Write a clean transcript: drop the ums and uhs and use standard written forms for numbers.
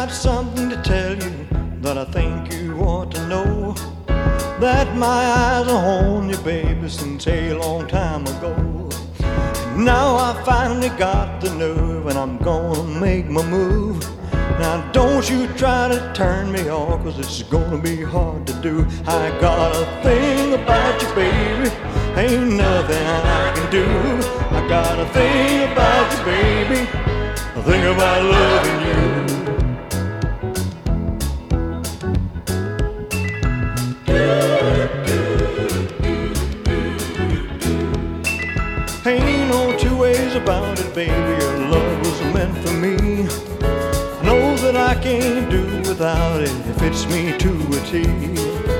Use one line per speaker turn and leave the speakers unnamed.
got something to tell you that I think you ought to know. That my eyes are on you, baby, since a long time ago. Now I finally got the nerve and I'm gonna make my move. Now don't you try to turn me off, 'cause it's gonna be hard to do. I got a thing about you, baby, ain't nothing I can do. I got a thing about you, baby, I think about loving you. Ain't no two ways about it, baby, your love was meant for me. I know that I can't do without it, it fits me to a T.